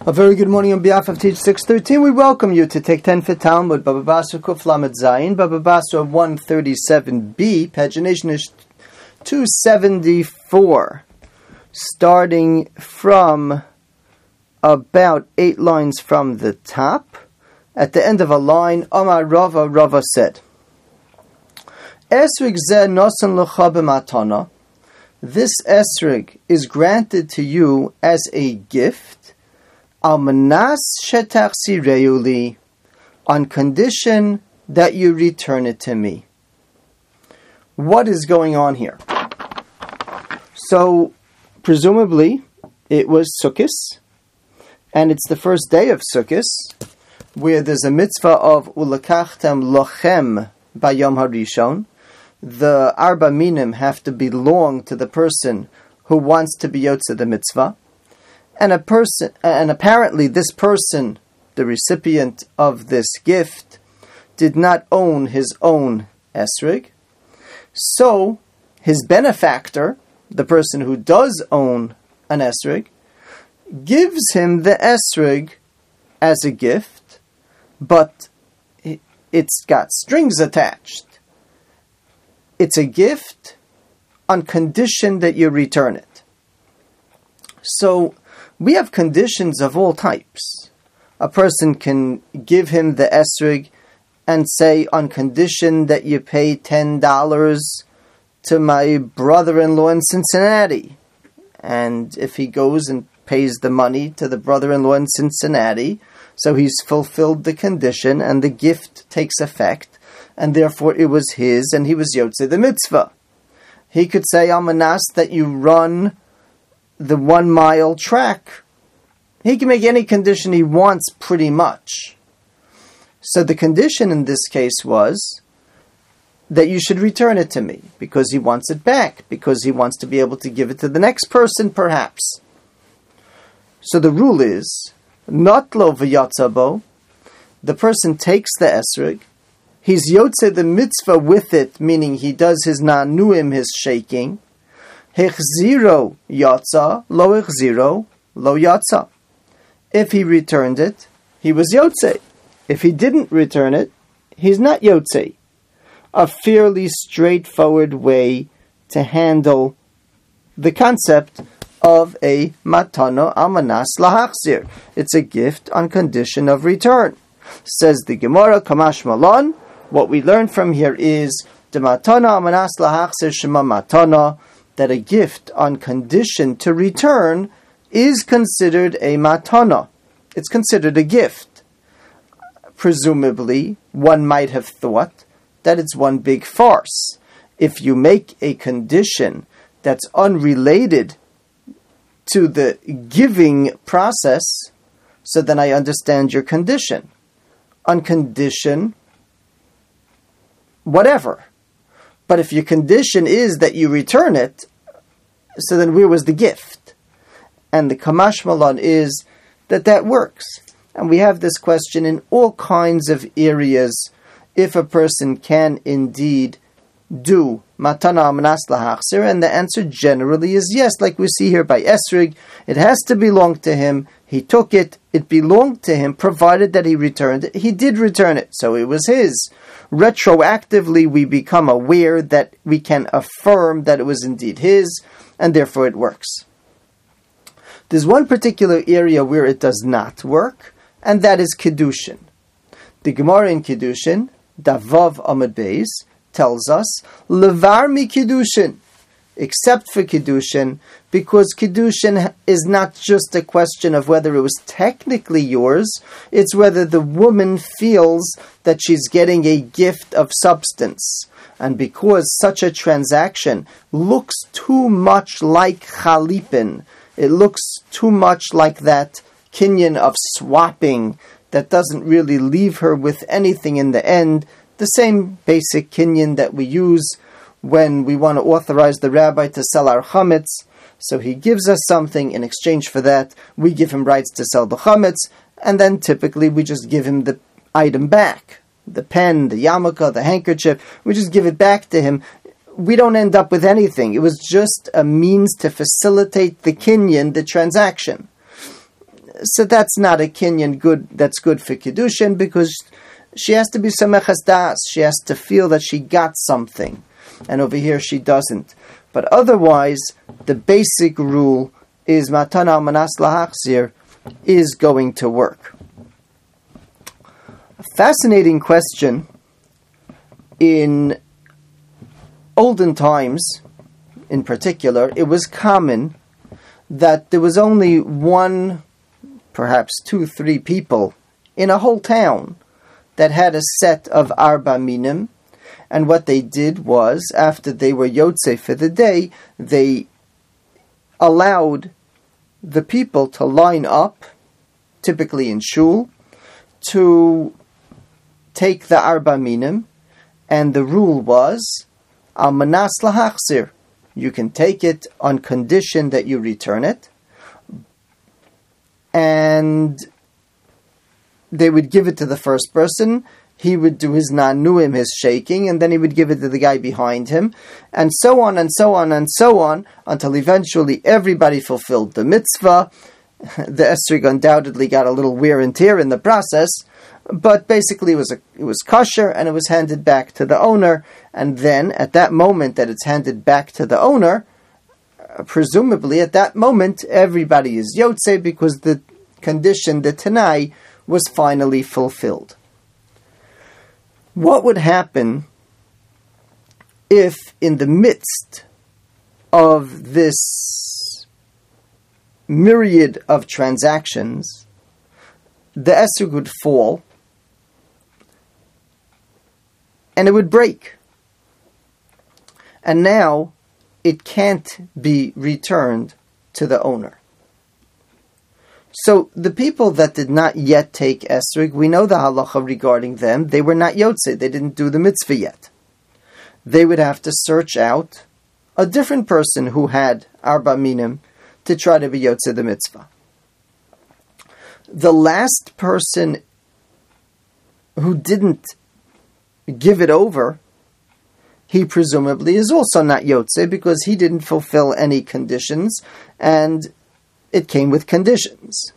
A very good morning on behalf of Teach 613. We welcome you to take 10 for Talmud, Baba Basra Kuf Lamed Zayin, Baba Basra 137b, pagination is 274, starting from about 8 lines from the top. At the end of a line, Amar Rava said, Esrig zeh nosan l'cha b'matana. This esrig is granted to you as a gift, Almanas shetachsireu li, on condition that you return it to me. What is going on here? So, presumably, it was Sukkot, and it's the first day of Sukkot, where there's a mitzvah of ulakachtem lochem bayom harishon. The arba minim have to belong to the person who wants to be yotze the mitzvah. And apparently this person, the recipient of this gift, did not own his own esrig. So his benefactor, the person who does own an esrig, gives him the esrig as a gift, but it's got strings attached. It's a gift on condition that you return it. So we have conditions of all types. A person can give him the esrig and say, on condition that you pay $10 to my brother-in-law in Cincinnati. And if he goes and pays the money to the brother-in-law in Cincinnati, so he's fulfilled the condition and the gift takes effect, and therefore it was his and he was yotze the mitzvah. He could say, Almanas, that you run the 1 mile track. He can make any condition he wants pretty much. So the condition in this case was that you should return it to me because he wants it back, because he wants to be able to give it to the next person perhaps. So the rule is, not lo v'yatzabo, the person takes the esrig, he's yotze the mitzvah with it, meaning he does his nanuim, his shaking. Hechziro yatza, lo hechziro, lo yatza. If he returned it, he was yotze. If he didn't return it, he's not yotze. A fairly straightforward way to handle the concept of a matano almanas lahachzir. It's a gift on condition of return. Says the Gemara, Kamash Malon, what we learn from here is the matana almanas lahachzir shema matana, that a gift on condition to return is considered a matana. It's considered a gift. Presumably, one might have thought that it's one big farce. If you make a condition that's unrelated to the giving process, so then I understand your condition. On condition, whatever. But if your condition is that you return it, so then where was the gift? And the Kamash Malon is that works. And we have this question in all kinds of areas, if a person can indeed do matana almanas lahachzir, and the answer generally is yes, like we see here by esrig. It has to belong to him. He took it. It belonged to him, provided that he returned it. He did return it, so it was his. Retroactively, we become aware that we can affirm that it was indeed his, and therefore it works. There's one particular area where it does not work, and that is Kiddushin. The Gemara in Kiddushin, Davav Amud Beis, tells us, Levar mi Kiddushin, except for Kiddushin, because Kiddushin is not just a question of whether it was technically yours, it's whether the woman feels that she's getting a gift of substance. And because such a transaction looks too much like chalipin, it looks too much like that kinyan of swapping that doesn't really leave her with anything in the end, the same basic kinyan that we use when we want to authorize the rabbi to sell our chametz. So he gives us something, in exchange for that, we give him rights to sell the chametz, and then typically we just give him the item back. The pen, the yarmulke, the handkerchief, we just give it back to him. we don't end up with anything. It was just a means to facilitate the kinyan, the transaction. So that's not a kinyan good. That's good for Kiddushin, because she has to be Samechas Das. She has to feel that she got something. And over here she doesn't. But otherwise, the basic rule is Matan Almanas Lahachzir is going to work. A fascinating question. In olden times, in particular, it was common that there was only one, perhaps 2-3 people in a whole town that had a set of Arba Minim, and what they did was, after they were Yotze for the day, they allowed the people to line up, typically in shul, to take the Arba Minim, and the rule was, Almanas Lahachzir. You can take it on condition that you return it. And they would give it to the first person. He would do his nanuim, his shaking, and then he would give it to the guy behind him. And so on and so on and so on, until eventually everybody fulfilled the mitzvah. The esrog undoubtedly got a little wear and tear in the process, but basically it was kosher, and it was handed back to the owner. And then, at that moment that it's handed back to the owner, presumably at that moment everybody is yotze, because the condition, the Tanai, was finally fulfilled. What would happen if, in the midst of this myriad of transactions, the esrog would fall and it would break? And now it can't be returned to the owner. So the people that did not yet take esrog, we know the halacha regarding them. They were not yotze. They didn't do the mitzvah yet. They would have to search out a different person who had arba minim to try to be yotze the mitzvah. The last person who didn't give it over, he presumably is also not yotze, because he didn't fulfill any conditions, and it came with conditions.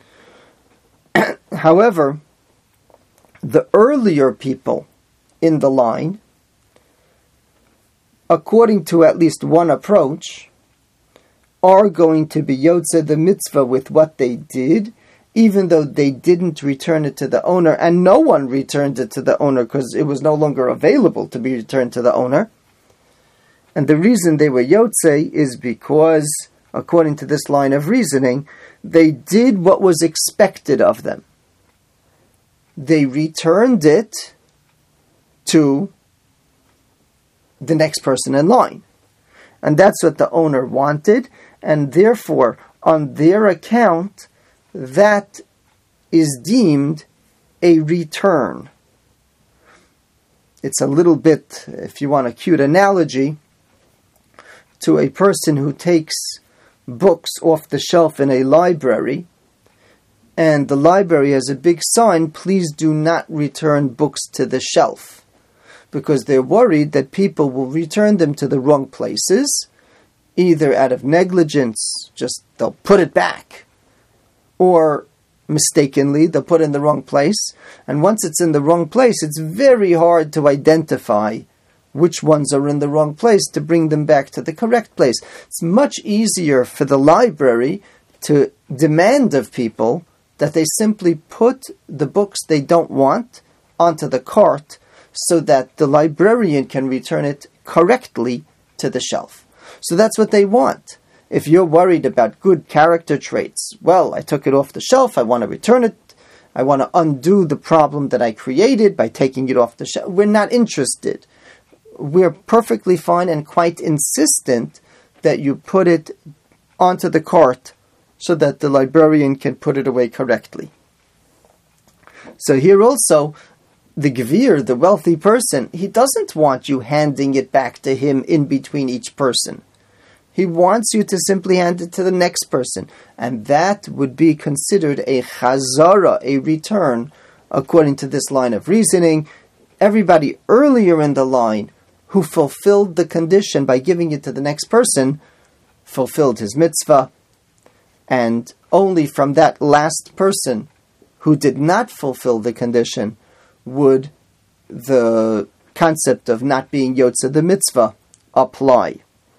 However, the earlier people in the line, according to at least one approach, are going to be yotze the mitzvah with what they did, even though they didn't return it to the owner, and no one returned it to the owner because it was no longer available to be returned to the owner. And the reason they were yotze is because, according to this line of reasoning, they did what was expected of them. They returned it to the next person in line. And that's what the owner wanted, and therefore, on their account, that is deemed a return. It's a little bit, if you want a cute analogy, to a person who takes books off the shelf in a library, and the library has a big sign, please do not return books to the shelf, because they're worried that people will return them to the wrong places, either out of negligence, just they'll put it back, or mistakenly they'll put it in the wrong place, and once it's in the wrong place, it's very hard to identify which ones are in the wrong place to bring them back to the correct place. It's much easier for the library to demand of people that they simply put the books they don't want onto the cart so that the librarian can return it correctly to the shelf. So that's what they want. If you're worried about good character traits, well, I took it off the shelf, I want to return it, I want to undo the problem that I created by taking it off the shelf. We're not interested. We're perfectly fine and quite insistent that you put it onto the cart so that the librarian can put it away correctly. So here also, the gvir, the wealthy person, he doesn't want you handing it back to him in between each person. He wants you to simply hand it to the next person. And that would be considered a chazara, a return, according to this line of reasoning. Everybody earlier in the line who fulfilled the condition by giving it to the next person fulfilled his mitzvah, and only from that last person who did not fulfill the condition would the concept of not being Yotze the mitzvah apply.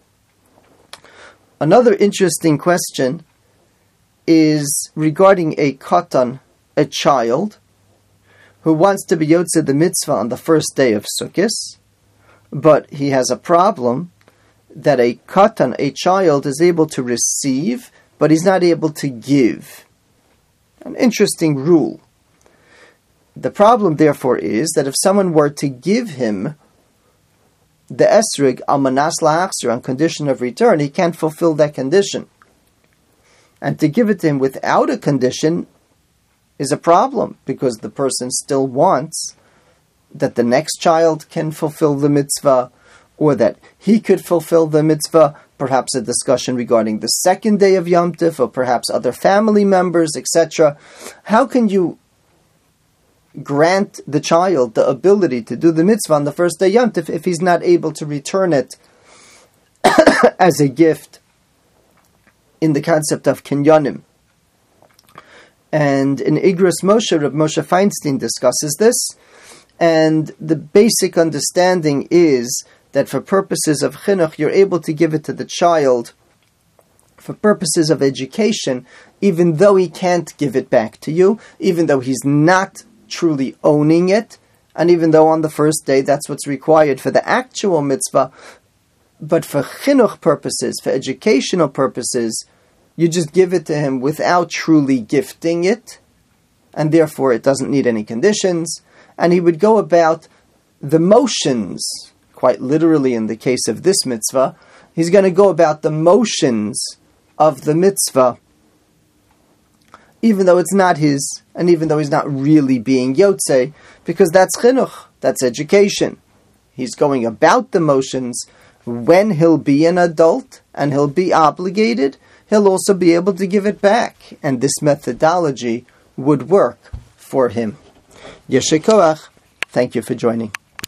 Another interesting question is regarding a katan, a child, who wants to be Yotze the mitzvah on the first day of Sukkot, but he has a problem that a katan, a child, is able to receive, but he's not able to give. An interesting rule. The problem, therefore, is that if someone were to give him the esrig almanas la'achzir on condition of return, he can't fulfill that condition. And to give it to him without a condition is a problem, because the person still wants that the next child can fulfill the mitzvah, or that he could fulfill the mitzvah, perhaps a discussion regarding the second day of Yom Tov, or perhaps other family members, etc. How can you grant the child the ability to do the mitzvah on the first day of Yom Tov if he's not able to return it as a gift in the concept of kinyanim? And in Igros Moshe, Reb Moshe Feinstein discusses this, and the basic understanding is that for purposes of chinuch, you're able to give it to the child for purposes of education, even though he can't give it back to you, even though he's not truly owning it, and even though on the first day that's what's required for the actual mitzvah. But for chinuch purposes, for educational purposes, you just give it to him without truly gifting it, and therefore it doesn't need any conditions, and he would go about the motions, quite literally in the case of this mitzvah, he's going to go about the motions of the mitzvah, even though it's not his, and even though he's not really being Yotze, because that's chinuch, that's education. He's going about the motions. When he'll be an adult, and he'll be obligated, he'll also be able to give it back, and this methodology would work for him. Yeshe koach. Thank you for joining.